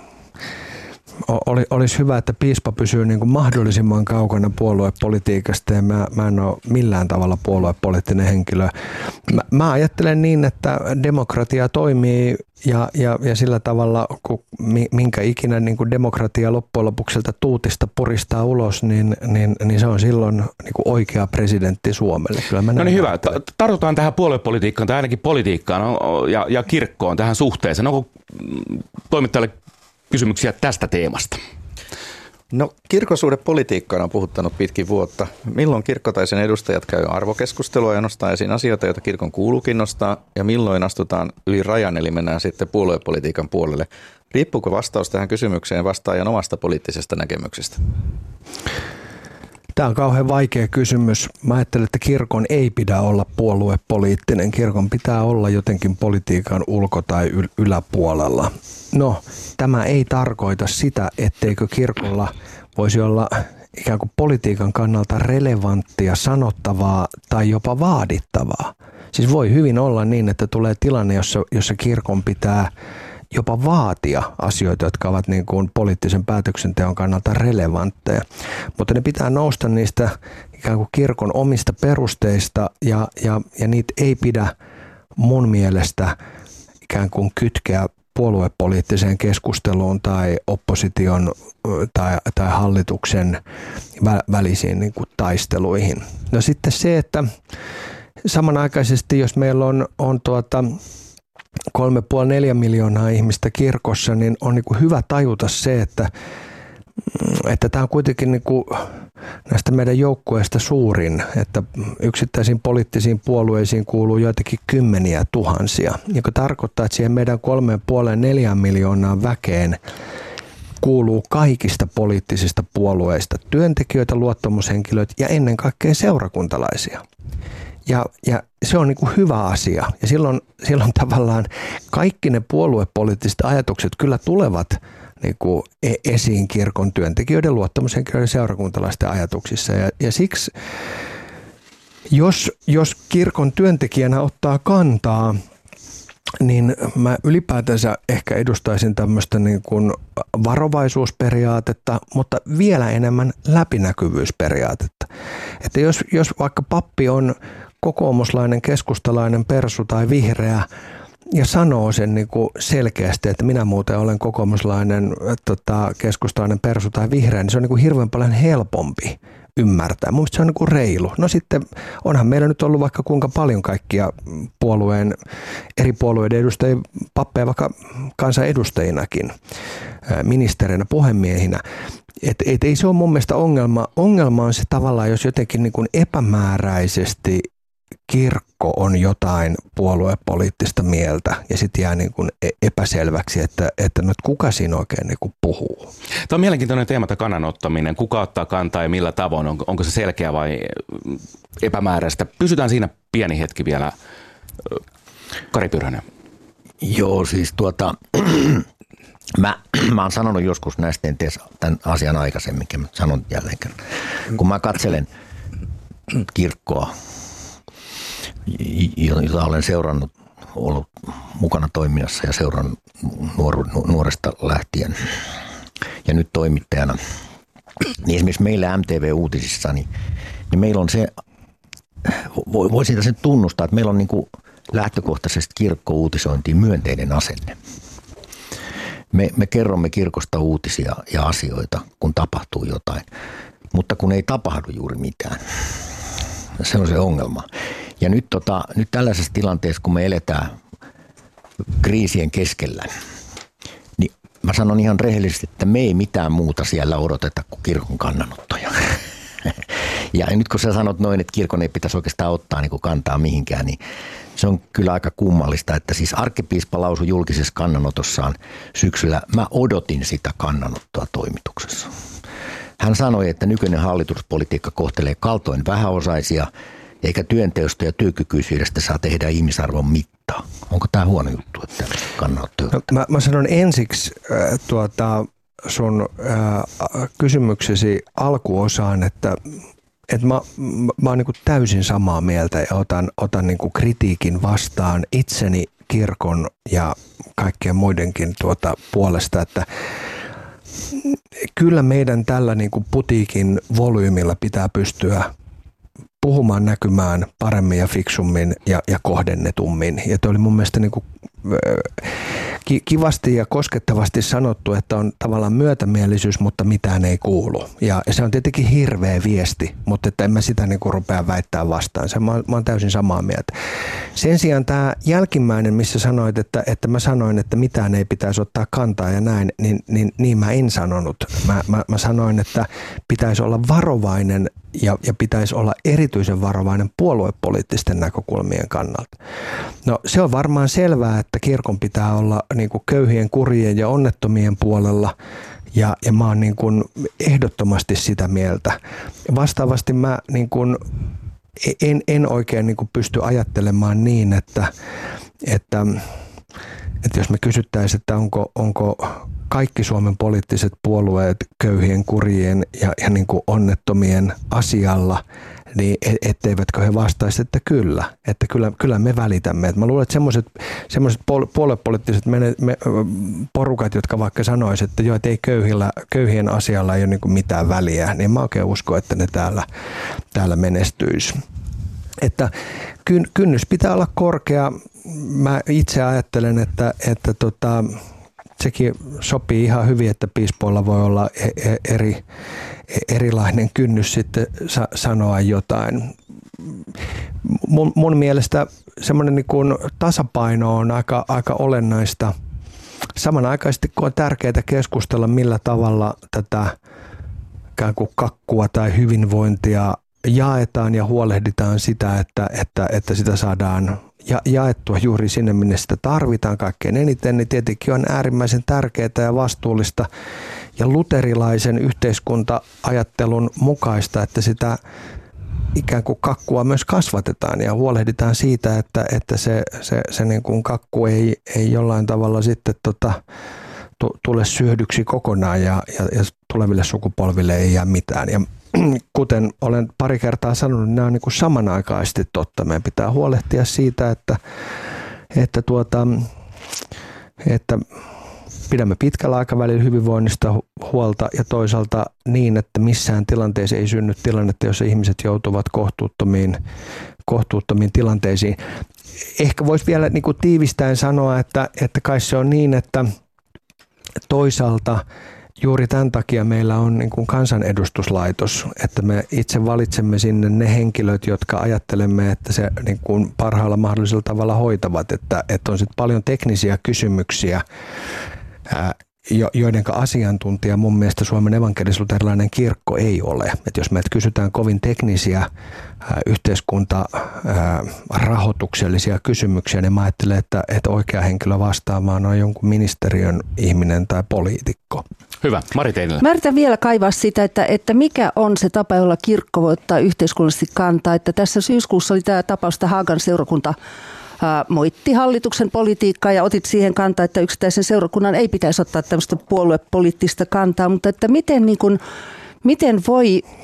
Oli, olisi hyvä, että piispa pysyy niin kuin mahdollisimman kaukana puoluepolitiikasta, ja mä, mä en ole millään tavalla puoluepoliittinen henkilö. Mä, mä ajattelen niin, että demokratia toimii ja, ja, ja sillä tavalla, kun minkä ikinä niin kuin demokratia loppujen lopuksi sieltä tuutista puristaa ulos, niin, niin, niin se on silloin niin kuin oikea presidentti Suomelle. Kyllä mä no niin hyvä. Tartutaan tähän puoluepolitiikkaan tai ainakin politiikkaan ja, ja kirkkoon tähän suhteeseen. Onko toimittajalle kysymyksiä tästä teemasta? No kirkosuhde politiikkaan on puhuttanut pitkin vuotta. Milloin kirkko tai sen edustajat käy arvokeskustelua ja nostaa esiin asioita, joita kirkon kuuluukin nostaa, ja milloin astutaan yli rajan, eli mennään sitten puoluepolitiikan puolelle? Riippuuko vastaus tähän kysymykseen vastaajan omasta poliittisesta näkemyksestä? Tämä on kauhean vaikea kysymys. Mä ajattelen, että kirkon ei pidä olla puoluepoliittinen. Kirkon pitää olla jotenkin politiikan ulko- tai yl- yläpuolella. No, tämä ei tarkoita sitä, etteikö kirkolla voisi olla ikään kuin politiikan kannalta relevanttia, sanottavaa tai jopa vaadittavaa. Siis voi hyvin olla niin, että tulee tilanne, jossa, jossa kirkon pitää jopa vaatia asioita, jotka ovat niin kuin poliittisen päätöksenteon kannalta relevantteja. Mutta ne pitää nousta niistä ikään kuin kirkon omista perusteista, ja, ja, ja niitä ei pidä mun mielestä ikään kuin kytkeä puoluepoliittiseen keskusteluun tai opposition tai, tai hallituksen välisiin niin kuin taisteluihin. No sitten se, että samanaikaisesti jos meillä on, on tuota kolme pilkku viisi neljä miljoonaa ihmistä kirkossa, niin on niin kuin hyvä tajuta se, että, että tämä on kuitenkin niin kuin näistä meidän joukkueista suurin, että yksittäisiin poliittisiin puolueisiin kuuluu joitakin kymmeniä tuhansia, joka tarkoittaa, että siihen meidän kolme pilkku viisi neljä miljoonaa väkeen kuuluu kaikista poliittisista puolueista työntekijöitä, luottamushenkilöitä ja ennen kaikkea seurakuntalaisia. Ja, ja se on niin kuin hyvä asia, ja silloin, silloin tavallaan kaikki ne puoluepoliittiset ajatukset kyllä tulevat niin kuin esiin kirkon työntekijöiden, luottamushenkilöiden, seurakuntalaisten ajatuksissa. Ja, ja siksi, jos, jos kirkon työntekijänä ottaa kantaa, niin mä ylipäätänsä ehkä edustaisin tämmöistä niin kuin varovaisuusperiaatetta, mutta vielä enemmän läpinäkyvyysperiaatetta. Että jos, jos vaikka pappi on kokoomuslainen, keskustalainen, persu tai vihreä ja sanoo sen niin kuin selkeästi, että minä muuten olen kokoomuslainen, tota, keskustalainen, persu tai vihreä, niin se on niin kuin hirveän paljon helpompi ymmärtää. Mun mielestä se on niin kuin reilu. No sitten onhan meillä nyt ollut vaikka kuinka paljon kaikkia puolueen, eri puolueiden edustajia, pappeja vaikka kansanedustajinakin, ministereinä, puhemiehinä. Et, et ei se ole mun mielestä ongelma. Ongelma on se tavallaan, jos jotenkin niin kuin epämääräisesti kirkko on jotain puoluepoliittista mieltä ja sitten jää niin kuin epäselväksi, että, että no, kuka siinä oikein niin kuin puhuu. Tämä on mielenkiintoinen teema, tämä kannanottaminen. Kuka ottaa kantaa ja millä tavoin? Onko, onko se selkeä vai epämääräistä? Pysytään siinä pieni hetki vielä. Kari Pyrhönen. Joo, siis tuota, mä, mä oon sanonut joskus näistä, en tee tämän asian aikaisemminkin, mä sanon jälleen kerran. Kun mä katselen kirkkoa, jota olen seurannut, ollut mukana toiminnassa ja seurannut nuoru, nuoresta lähtien ja nyt toimittajana, niin esimerkiksi meillä M T V-uutisissa, niin, niin meillä on se, voi, voi siitä sen tunnustaa, että meillä on niin kuin lähtökohtaisesti kirkkouutisointiin myönteinen asenne. Me, me kerromme kirkosta uutisia ja asioita, kun tapahtuu jotain, mutta kun ei tapahdu juuri mitään. Se on se ongelma. Ja nyt, tota, nyt tällaisessa tilanteessa, kun me eletään kriisien keskellä, niin mä sanon ihan rehellisesti, että me ei mitään muuta siellä odoteta kuin kirkon kannanottoja. Ja nyt kun sä sanot noin, että kirkon ei pitäisi oikeastaan ottaa niin kuin kantaa mihinkään, niin se on kyllä aika kummallista, että siis arkkipiispa lausui julkisessa kannanotossaan syksyllä, mä odotin sitä kannanottoa toimituksessa. Hän sanoi, että nykyinen hallituspolitiikka kohtelee kaltoin vähäosaisia, eikä työnteosta ja työkykyisyydestä saa tehdä ihmisarvon mittaa. Onko tämä huono juttu, että kannanottoa? No, mä, mä sanon ensiksi äh, tuota, sun äh, kysymyksesi alkuosaan, että Et mä, mä oon niin kuin täysin samaa mieltä ja otan, otan niin kuin kritiikin vastaan itseni, kirkon ja kaikkien muidenkin tuota puolesta, että kyllä meidän tällä niin kuin putiikin volyymilla pitää pystyä puhumaan, näkymään paremmin ja fiksummin ja, ja kohdennetummin. Ja toi oli mun mielestä niin kuin kivasti ja koskettavasti sanottu, että on tavallaan myötämielisyys, mutta mitään ei kuulu. Ja se on tietenkin hirveä viesti, mutta että en mä sitä niin kuin rupea väittää vastaan. Se, mä, mä oon täysin samaa mieltä. Sen sijaan tämä jälkimmäinen, missä sanoit, että, että mä sanoin, että mitään ei pitäisi ottaa kantaa ja näin, niin, niin, niin mä en sanonut. Mä, mä, mä sanoin, että pitäisi olla varovainen ja, ja pitäisi olla erityisen varovainen puoluepoliittisten näkökulmien kannalta. No se on varmaan selvää, että kirkon pitää olla niin kuin köyhien, kurjien ja onnettomien puolella ja, ja mä oon niin kuin ehdottomasti sitä mieltä. Vastaavasti mä niin kuin en, en oikein niin kuin pysty ajattelemaan niin, että, että, että jos me kysyttäisiin, että onko, onko kaikki Suomen poliittiset puolueet köyhien, kurjien ja, ja niin kuin onnettomien asialla, niin etteivätkö he vastaisi, että kyllä, että kyllä, kyllä me välitämme. Et mä luulen, että semmoiset, semmoiset puoluepoliittiset mene, me, porukat, jotka vaikka sanoisivat, että joo, että ei köyhillä, köyhien asialla ei ole niin kuin mitään väliä, niin mä oikein uskon, että ne täällä, täällä menestyisi. Että kynnys pitää olla korkea. Mä itse ajattelen, että, että tota, sekin sopii ihan hyvin, että piispoilla voi olla eri, erilainen kynnys sitten sa- sanoa jotain. Mun, mun mielestä semmoinen niin kuin tasapaino on aika, aika olennaista. Samanaikaisesti kun on tärkeää keskustella, millä tavalla tätä ikään kuin kakkua tai hyvinvointia jaetaan ja huolehditaan sitä, että, että, että sitä saadaan ja jaettua juuri sinne, minne sitä tarvitaan kaikkein eniten, niin tietenkin on äärimmäisen tärkeää ja vastuullista ja luterilaisen yhteiskunta-ajattelun mukaista, että sitä ikään kuin kakkua myös kasvatetaan ja huolehditaan siitä, että, että se, se, se niin kuin kakku ei, ei jollain tavalla sitten tota, tule syödyksi kokonaan ja, ja, ja tuleville sukupolville ei jää mitään. Ja kuten olen pari kertaa sanonut, nämä on niin kuin samanaikaisesti totta. Meidän pitää huolehtia siitä, että, että, tuota, että pidämme pitkällä aikavälillä hyvinvoinnista huolta ja toisaalta niin, että missään tilanteessa ei synny tilannetta, jossa ihmiset joutuvat kohtuuttomiin, kohtuuttomiin tilanteisiin. Ehkä voisi vielä niin kuin tiivistäen sanoa, että, että kai se on niin, että toisaalta juuri tämän takia meillä on niin kuin kansanedustuslaitos, että me itse valitsemme sinne ne henkilöt, jotka ajattelemme, että se niin kuin parhaalla mahdollisella tavalla hoitavat, että, että on sitten paljon teknisiä kysymyksiä, ää, joiden asiantuntija mun mielestä Suomen evankelis-luterilainen kirkko ei ole. Että jos meiltä kysytään kovin teknisiä ää, yhteiskuntarahoituksellisia kysymyksiä, niin mä ajattelen, että, että oikea henkilö vastaamaan on jonkun ministeriön ihminen tai poliitikko. Hyvä. Mari Teinilä. Mä yritän vielä kaivaa sitä, että, että mikä on se tapa, jolla kirkko voi ottaa yhteiskunnallisesti kantaa. Että tässä syyskuussa oli tämä tapaus, että Haagan seurakunta moitti hallituksen politiikkaa ja otit siihen kantaa, että yksittäisen seurakunnan ei pitäisi ottaa tämmöistä puoluepoliittista kantaa, mutta että miten, niin kuin, miten voi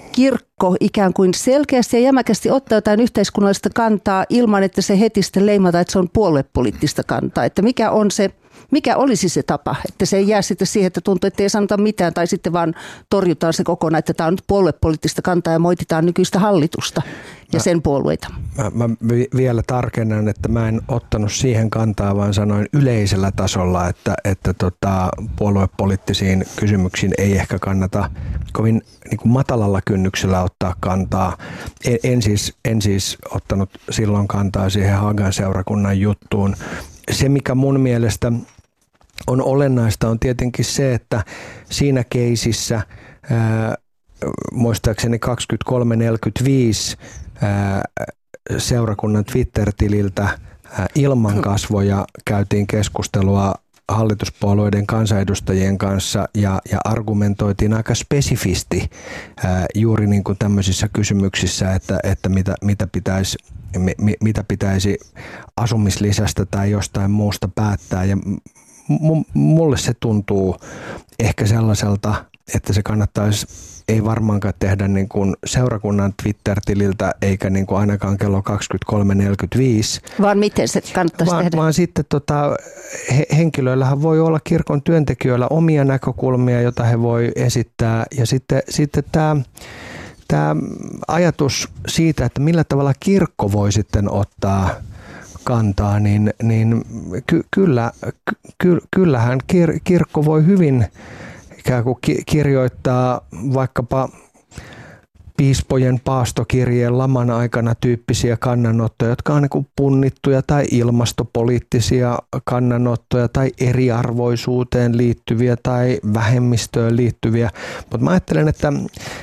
kirkko ikään kuin selkeästi ja jämäkästi ottaa jotain yhteiskunnallista kantaa ilman, että se heti sitten leimata, että se on puoluepoliittista kantaa. Että mikä on se, mikä olisi se tapa, että se ei jää sitten siihen, että tuntuu, että ei sanota mitään tai sitten vaan torjutaan se kokonaan, että tämä on nyt puoluepoliittista kantaa ja moititaan nykyistä hallitusta ja mä, sen puolueita. Mä, mä vielä tarkennan, että mä en ottanut siihen kantaa, vaan sanoin yleisellä tasolla, että, että tota, puoluepoliittisiin kysymyksiin ei ehkä kannata kovin niin kuin matalalla kynnyksellä ottaa kantaa. En, en, siis, en siis ottanut silloin kantaa siihen Haagan seurakunnan juttuun. Se, mikä mun mielestä on olennaista, on tietenkin se, että siinä keisissä ää, muistaakseni kaksikymmentäkolme neljäkymmentäviisi ää, seurakunnan Twitter-tililtä ää, ilman kasvoja käytiin keskustelua hallituspuolueiden kansanedustajien kanssa ja, ja argumentoitiin aika spesifisti ää, juuri niin kuin tämmöisissä kysymyksissä, että, että mitä, mitä pitäisi mitä pitäisi asumislisästä tai jostain muusta päättää. Ja mulle se tuntuu ehkä sellaiselta, että se kannattaisi ei varmaankaan tehdä niin kuin seurakunnan Twitter-tililtä eikä niin kuin ainakaan kello kaksikymmentäkolme neljäkymmentäviisi. Vaan miten se kannattaisi vaan, tehdä? Vaan sitten tota, he, henkilöillähän voi olla kirkon työntekijöillä omia näkökulmia, joita he voi esittää. Ja sitten, sitten tämä Tämä ajatus siitä, että millä tavalla kirkko voi sitten ottaa kantaa, niin, niin ky, kyllä, ky, kyllähän kir, kirkko voi hyvin ikään kuin ki, kirjoittaa vaikkapa piispojen paastokirjeen laman aikana tyyppisiä kannanottoja, jotka on niin kuin punnittuja tai ilmastopoliittisia kannanottoja tai eriarvoisuuteen liittyviä tai vähemmistöön liittyviä. Mutta mä ajattelen, että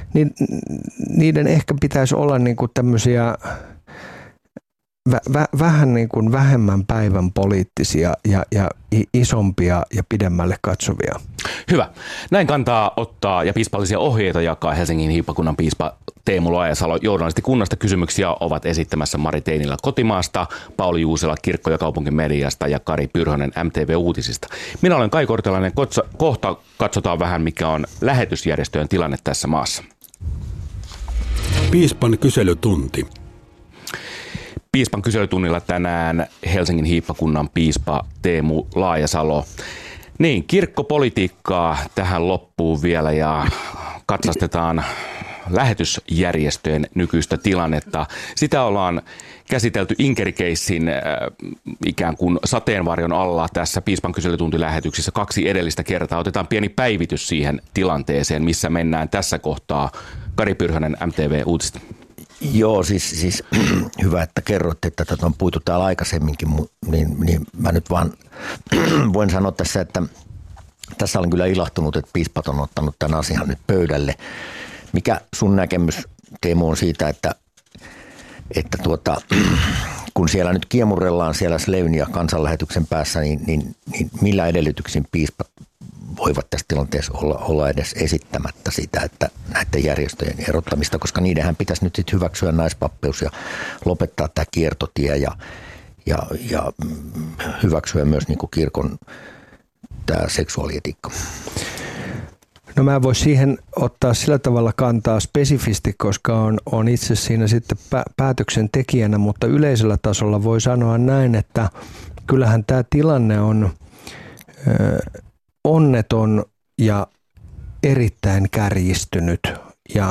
niiden ehkä pitäisi olla niin kuin tämmöisiä vä- vä- vähän niin kuin vähemmän päivän poliittisia ja, ja isompia ja pidemmälle katsovia. Hyvä. Näin kantaa ottaa ja piispallisia ohjeita jakaa Helsingin hiippakunnan piispa Teemu Laajasalo. Journalisti kunnasta kysymyksiä ovat esittämässä Mari Teinilä Kotimaasta, Pauli Juusela Kirkko- ja kaupunkimediasta ja Kari Pyrhönen M T V-uutisista. Minä olen Kai Kortelainen. Kohta katsotaan vähän, mikä on lähetysjärjestöjen tilanne tässä maassa. Piispan kyselytunti. Piispan kyselytunnilla tänään Helsingin hiippakunnan piispa Teemu Laajasalo. Niin, kirkkopolitiikkaa tähän loppuun vielä ja katsastetaan lähetysjärjestöjen nykyistä tilannetta. Sitä ollaan käsitelty Inkerikeissin äh, ikään kuin sateenvarjon alla tässä piispan kyselytuntilähetyksissä kaksi edellistä kertaa. Otetaan pieni päivitys siihen tilanteeseen, missä mennään tässä kohtaa. Kari Pyrhönen, M T V-uutiset. Joo, siis, siis hyvä, että kerroitte, että tätä on puitu täällä aikaisemminkin, niin, niin mä nyt vaan voin sanoa tässä, että tässä olen kyllä ilahtunut, että piispat on ottanut tämän asian nyt pöydälle. Mikä sun näkemys, Teemu, on siitä, että, että tuota, kun siellä nyt kiemurrellaan siellä Sleyn ja kansanlähetyksen päässä, niin, niin, niin millä edellytyksin piispat voivat tässä tilanteessa olla, olla edes esittämättä sitä, että näiden järjestöjen erottamista, koska niidenhän pitäisi nyt sitten hyväksyä naispappeus ja lopettaa tämä kiertotie ja, ja, ja hyväksyä myös niin kuin kirkon tämä seksuaalietiikka. No mä en voi siihen ottaa sillä tavalla kantaa spesifisti, koska on, on itse siinä sitten päätöksentekijänä, mutta yleisellä tasolla voi sanoa näin, että kyllähän tämä tilanne on ö, onneton ja erittäin kärjistynyt ja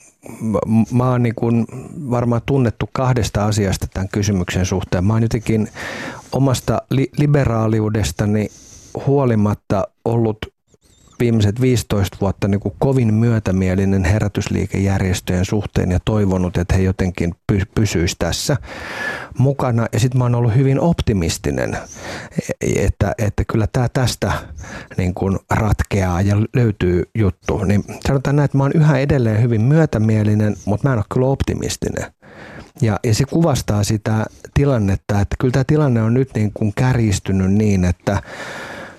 mä oon niin kuin varmaan tunnettu kahdesta asiasta tämän kysymyksen suhteen. Mä oon jotenkin omasta li- liberaaliudestani huolimatta ollut viimeiset viisitoista vuotta niin kuin kovin myötämielinen herätysliikejärjestöjen suhteen ja toivonut, että he jotenkin py- pysyisi tässä mukana. Ja sitten mä oon ollut hyvin optimistinen, että, että kyllä tämä tästä niin kuin ratkeaa ja löytyy juttu. Niin sanotaan näin, että mä oon yhä edelleen hyvin myötämielinen, mutta mä en ole kyllä optimistinen. Ja, ja se kuvastaa sitä tilannetta, että kyllä tämä tilanne on nyt niin kuin kärjistynyt niin, että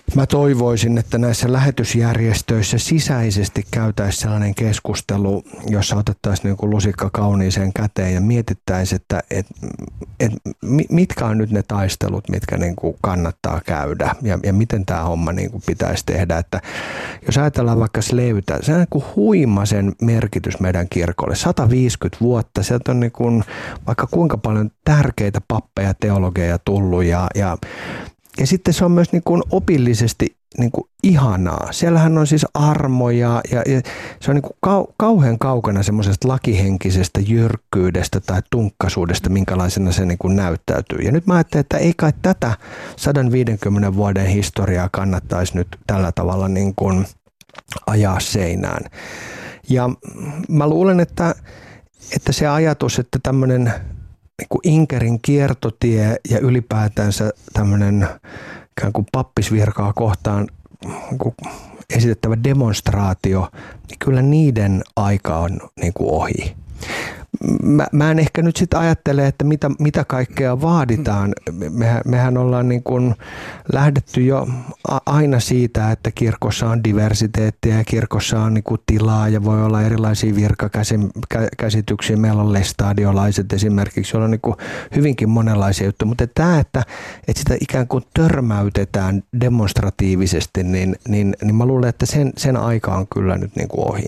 Mä toivoisin, että näissä lähetysjärjestöissä sisäisesti käytäisiin sellainen keskustelu, jossa otettaisiin niin kuin lusikka kauniiseen käteen ja mietittäisiin, että et, et, mitkä on nyt ne taistelut, mitkä niin kuin kannattaa käydä ja, ja miten tämä homma niin kuin pitäisi tehdä. Että jos ajatellaan vaikka Slevitä, se on niin kuin huimaisen merkitys meidän kirkolle. sata viisikymmentä vuotta, sieltä on niin kuin vaikka kuinka paljon tärkeitä pappeja, teologeja tullut ja, ja Ja sitten se on myös niin kuin opillisesti niin kuin ihanaa. Siellähän on siis armoja ja, ja se on niin kuin kau, kauhean kaukana semmoisesta lakihenkisestä jyrkkyydestä tai tunkkaisuudesta, minkälaisena se niin kuin näyttäytyy. Ja nyt mä ajattelen, että ei kai tätä sata viisikymmentä vuoden historiaa kannattaisi nyt tällä tavalla niin kuin ajaa seinään. Ja mä luulen, että, että se ajatus, että tämmöinen niin kuin Inkerin kiertotie ja ylipäätänsä tämmöinen ikään kuin pappisvirkaa kohtaan niin kuin esitettävä demonstraatio, niin kyllä niiden aika on niin kuin ohi. Mä, mä en ehkä nyt sitten ajattele, että mitä, mitä kaikkea vaaditaan. Mehän, mehän ollaan niin kuin lähdetty jo aina siitä, että kirkossa on diversiteettiä ja kirkossa on niin kuin tilaa ja voi olla erilaisia virkakäsityksiä. Meillä on lestadiolaiset esimerkiksi, joilla on niin kuin hyvinkin monenlaisia juttuja. Mutta tämä, että, että sitä ikään kuin törmäytetään demonstratiivisesti, niin, niin, niin mä luulen, että sen, sen aika on kyllä nyt niin kuin ohi.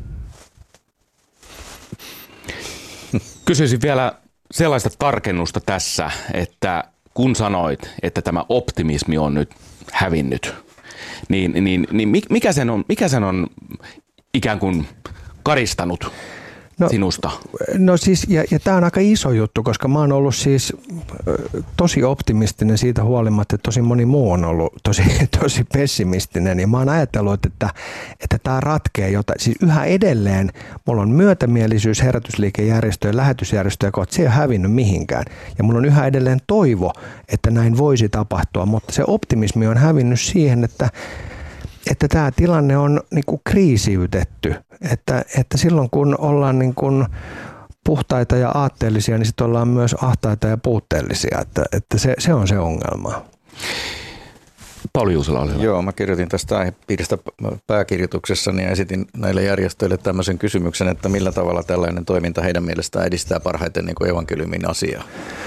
Kysyisin vielä sellaista tarkennusta tässä, että kun sanoit, että tämä optimismi on nyt hävinnyt, niin, niin, niin mikä, sen on, mikä sen on ikään kuin karistanut no, sinusta? No siis, ja, ja tämä on aika iso juttu, koska mä oon ollut siis tosi optimistinen siitä huolimatta, että tosi moni muu on ollut tosi, tosi pessimistinen. Ja mä oon ajatellut, että, että tämä ratkee jotain. Siis yhä edelleen mulla on myötämielisyys herätysliikejärjestöjen, lähetysjärjestöjen kohta. Se ei ole hävinnyt mihinkään. Ja mulla on yhä edelleen toivo, että näin voisi tapahtua, mutta se optimismi on hävinnyt siihen, että että tämä tilanne on niin kuin kriisiytetty, että, että silloin kun ollaan niin kuin puhtaita ja aatteellisia, niin sitten ollaan myös ahtaita ja puutteellisia, että, että se, se on se ongelma. Pauli Juusola, oli hyvä. Joo, mä kirjoitin tästä aihepiiristä pääkirjoituksessani ja esitin näille järjestöille tämmöisen kysymyksen, että millä tavalla tällainen toiminta heidän mielestään edistää parhaiten niin kuin evankeliumin asiaa.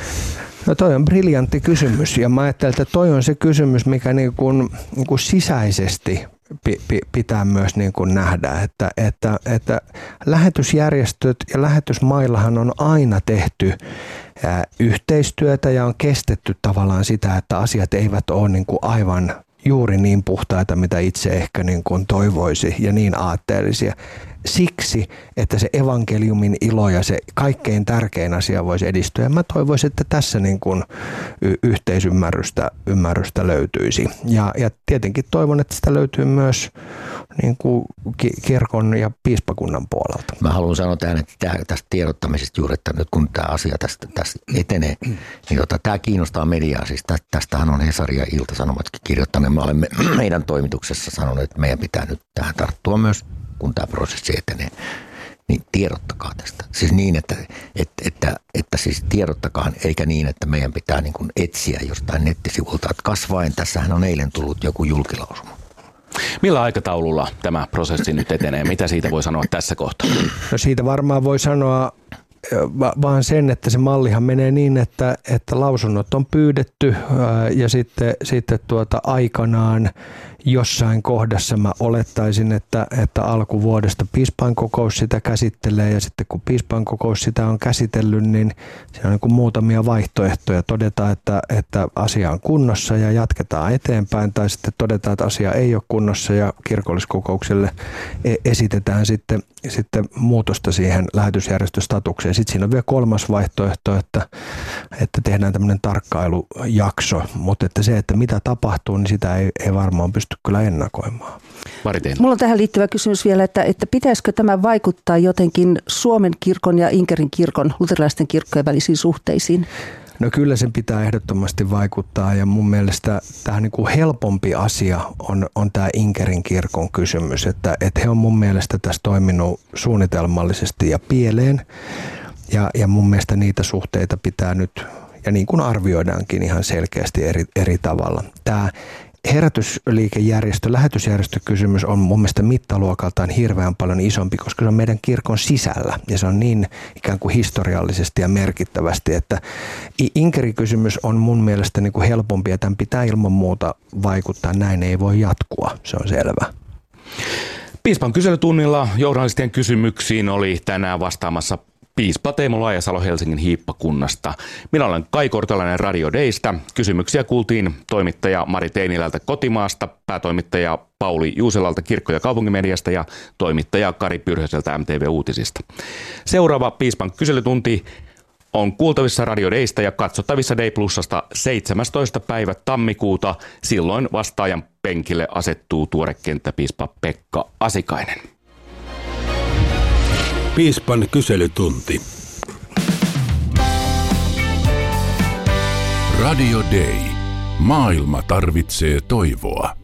No toi on briljantti kysymys ja mä ajattelen, että toi on se kysymys, mikä niin kuin, niin kuin sisäisesti pi, pi, pitää myös niin kuin nähdä, että, että, että lähetysjärjestöt ja lähetysmaillahan on aina tehty ää, yhteistyötä ja on kestetty tavallaan sitä, että asiat eivät ole niin kuin aivan juuri niin puhtaita, mitä itse ehkä niin kuin toivoisi ja niin aatteellisia. Siksi, että se evankeliumin ilo ja se kaikkein tärkein asia voisi edistyä. Mä toivoisin, että tässä niin kuin y- yhteisymmärrystä ymmärrystä löytyisi. Ja, ja tietenkin toivon, että sitä löytyy myös niin kuin ki- kirkon ja piispakunnan puolelta. Mä haluan sanoa tähän, että tästä tiedottamisesta juuri, että nyt kun tämä asia tästä, tästä etenee, niin tota, tämä kiinnostaa mediaa. Siis tä, tästähän on Hesari ja Ilta-Sanomatkin kirjoittaneet. Me olemme meidän toimituksessa sanoneet, että meidän pitää nyt tähän tarttua myös, kun tämä prosessi etenee, niin tiedottakaa tästä. Siis niin, että, että, että, että siis tiedottakaa, eikä niin, että meidän pitää niin kuin etsiä jostain nettisivulta. Että kasvaen, tässähän on eilen tullut joku julkilausuma. Millä aikataululla tämä prosessi nyt etenee? Mitä siitä voi sanoa tässä kohtaa? No siitä varmaan voi sanoa vaan sen, että se mallihan menee niin, että, että lausunnot on pyydetty ja sitten, sitten tuota aikanaan jossain kohdassa mä olettaisin, että, että alkuvuodesta piispainkokous sitä käsittelee ja sitten kun piispainkokous sitä on käsitellyt, niin siinä on niin kuin muutamia vaihtoehtoja. Todetaan, että, että asia on kunnossa ja jatketaan eteenpäin tai sitten todetaan, että asia ei ole kunnossa ja kirkolliskokoukselle esitetään sitten, sitten muutosta siihen lähetysjärjestöstatukseen. Sitten siinä on vielä kolmas vaihtoehto, että, että tehdään tämmöinen tarkkailujakso, mutta että se, että mitä tapahtuu, niin sitä ei, ei varmaan pysty kyllä ennakoimaan. Mulla on tähän liittyvä kysymys vielä, että, että pitäisikö tämä vaikuttaa jotenkin Suomen kirkon ja Inkerin kirkon, luterilaisten kirkkojen välisiin suhteisiin? No kyllä sen pitää ehdottomasti vaikuttaa ja mun mielestä tähän niin kuin helpompi asia on, on tämä Inkerin kirkon kysymys, että, että he on mun mielestä tässä toiminut suunnitelmallisesti ja pieleen ja, ja mun mielestä niitä suhteita pitää nyt, ja niin kuin arvioidaankin ihan selkeästi eri, eri tavalla. Tämä herätysliikejärjestö, lähetysjärjestökysymys on mun mielestä mittaluokaltaan hirveän paljon isompi, koska se on meidän kirkon sisällä ja se on niin ikään kuin historiallisesti ja merkittävästi, että inkerikysymys on mun mielestä niin kuin helpompi ja tämän pitää ilman muuta vaikuttaa. Näin ei voi jatkua, se on selvä. Piispan kyselytunnilla journalistien kysymyksiin oli tänään vastaamassa piispa Teemu Laajasalo Helsingin hiippakunnasta. Minä olen Kai Kortelainen Radio Daystä. Kysymyksiä kuultiin toimittaja Mari Teinilältä Kotimaasta, päätoimittaja Pauli Juuselalta Kirkko- ja kaupungimediasta ja toimittaja Kari Pyrhöseltä M T V-uutisista. Seuraava piispan kyselytunti on kuultavissa Radio Daystä ja katsottavissa Day Plusasta seitsemästoista päivä tammikuuta. Silloin vastaajan penkille asettuu tuore kenttäpiispa Pekka Asikainen. Piispan kyselytunti. Radio Day. Maailma tarvitsee toivoa.